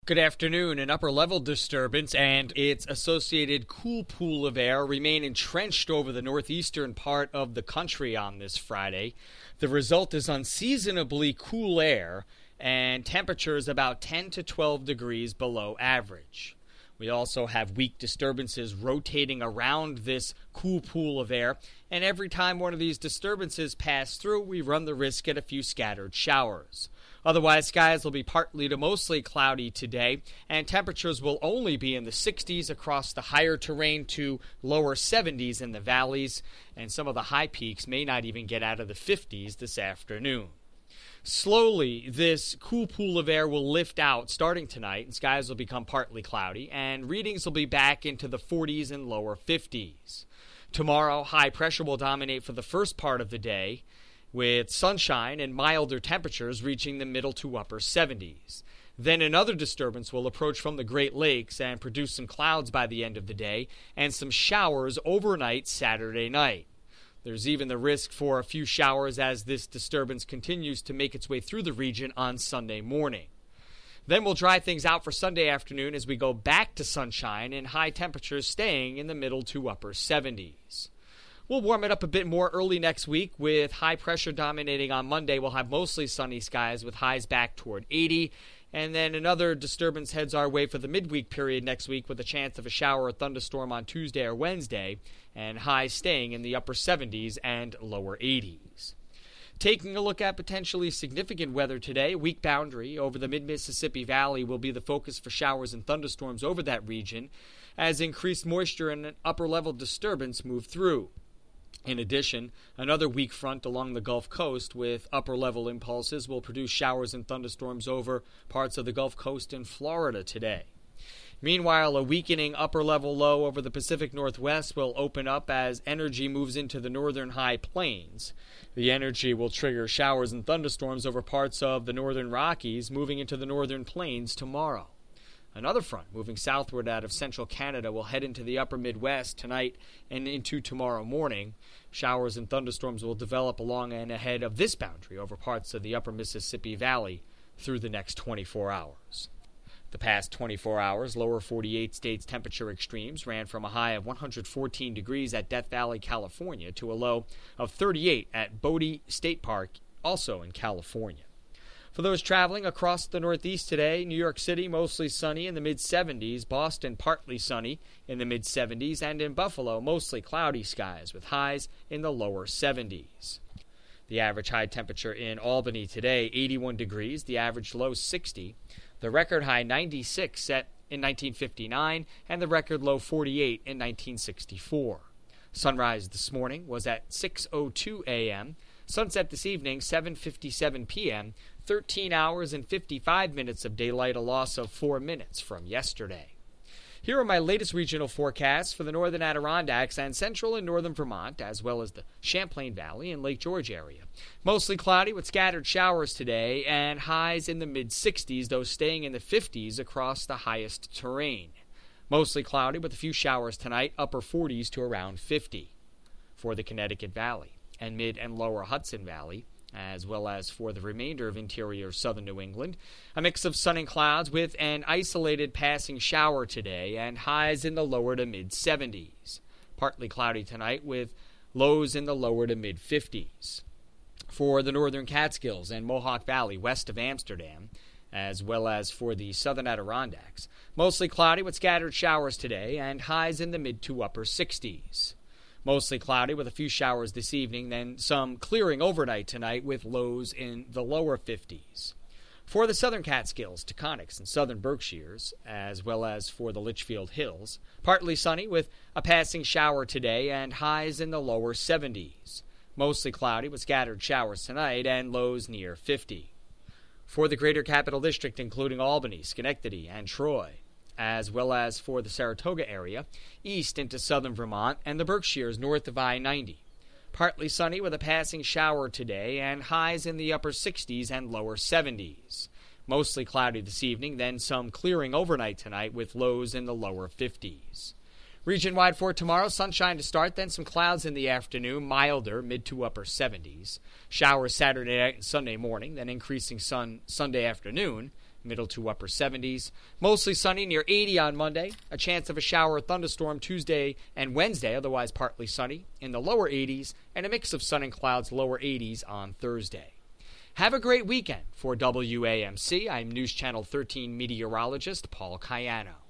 Good afternoon. An upper-level disturbance and its associated cool pool of air remain entrenched over the northeastern part of the country on this Friday. The result is unseasonably cool air and temperatures about 10 to 12 degrees below average. We also have weak disturbances rotating around this cool pool of air, and every time one of these disturbances pass through, we run the risk at a few scattered showers. Otherwise, skies will be partly to mostly cloudy today, and temperatures will only be in the 60s across the higher terrain to lower 70s in the valleys, and some of the high peaks may not even get out of the 50s this afternoon. Slowly, this cool pool of air will lift out starting tonight, and skies will become partly cloudy, and readings will be back into the 40s and lower 50s. Tomorrow, high pressure will dominate for the first part of the day, with sunshine and milder temperatures reaching the middle to upper 70s. Then another disturbance will approach from the Great Lakes and produce some clouds by the end of the day and some showers overnight Saturday night. There's even the risk for a few showers as this disturbance continues to make its way through the region on Sunday morning. Then we'll dry things out for Sunday afternoon as we go back to sunshine and high temperatures staying in the middle to upper 70s. We'll warm it up a bit more early next week with high pressure dominating on Monday. We'll have mostly sunny skies with highs back toward 80. And then another disturbance heads our way for the midweek period next week with a chance of a shower or thunderstorm on Tuesday or Wednesday and highs staying in the upper 70s and lower 80s. Taking a look at potentially significant weather today, weak boundary over the mid-Mississippi Valley will be the focus for showers and thunderstorms over that region as increased moisture and an upper-level disturbance move through. In addition, another weak front along the Gulf Coast with upper-level impulses will produce showers and thunderstorms over parts of the Gulf Coast and Florida today. Meanwhile, a weakening upper-level low over the Pacific Northwest will open up as energy moves into the northern high plains. The energy will trigger showers and thunderstorms over parts of the northern Rockies, moving into the northern plains tomorrow. Another front moving southward out of central Canada will head into the upper Midwest tonight and into tomorrow morning. Showers and thunderstorms will develop along and ahead of this boundary over parts of the upper Mississippi Valley through the next 24 hours. The past 24 hours, lower 48 states' temperature extremes ran from a high of 114 degrees at Death Valley, California, to a low of 38 at Bodie State Park, also in California. For those traveling across the Northeast today, New York City mostly sunny in the mid-70s, Boston partly sunny in the mid-70s, and in Buffalo mostly cloudy skies with highs in the lower 70s. The average high temperature in Albany today, 81 degrees, the average low 60, the record high 96 set in 1959, and the record low 48 in 1964. Sunrise this morning was at 6:02 a.m., sunset this evening 7:57 p.m., 13 hours and 55 minutes of daylight, a loss of 4 minutes from yesterday. Here are my latest regional forecasts for the northern Adirondacks and central and northern Vermont, as well as the Champlain Valley and Lake George area. Mostly cloudy with scattered showers today and highs in the mid-60s, though staying in the 50s across the highest terrain. Mostly cloudy with a few showers tonight, upper 40s to around 50. For the Connecticut Valley and mid and lower Hudson Valley, as well as for the remainder of interior southern New England, a mix of sun and clouds with an isolated passing shower today and highs in the lower to mid-70s. Partly cloudy tonight with lows in the lower to mid-50s. For the northern Catskills and Mohawk Valley west of Amsterdam, as well as for the southern Adirondacks, mostly cloudy with scattered showers today and highs in the mid to upper 60s. Mostly cloudy with a few showers this evening, then some clearing overnight tonight with lows in the lower 50s. For the southern Catskills, Taconics, and southern Berkshires, as well as for the Litchfield Hills, partly sunny with a passing shower today and highs in the lower 70s. Mostly cloudy with scattered showers tonight and lows near 50. For the greater Capital District, including Albany, Schenectady, and Troy, as well as for the Saratoga area, east into southern Vermont, and the Berkshires north of I-90. Partly sunny with a passing shower today, and highs in the upper 60s and lower 70s. Mostly cloudy this evening, then some clearing overnight tonight with lows in the lower 50s. Region-wide for tomorrow, sunshine to start, then some clouds in the afternoon, milder, mid to upper 70s. Showers Saturday night and Sunday morning, then increasing sun Sunday afternoon, middle to upper 70s. Mostly sunny, near 80 on Monday. A chance of a shower or thunderstorm Tuesday and Wednesday, otherwise partly sunny, in the lower 80s, and a mix of sun and clouds, lower 80s on Thursday. Have a great weekend. For WAMC, I'm News Channel 13 meteorologist Paul Cayano.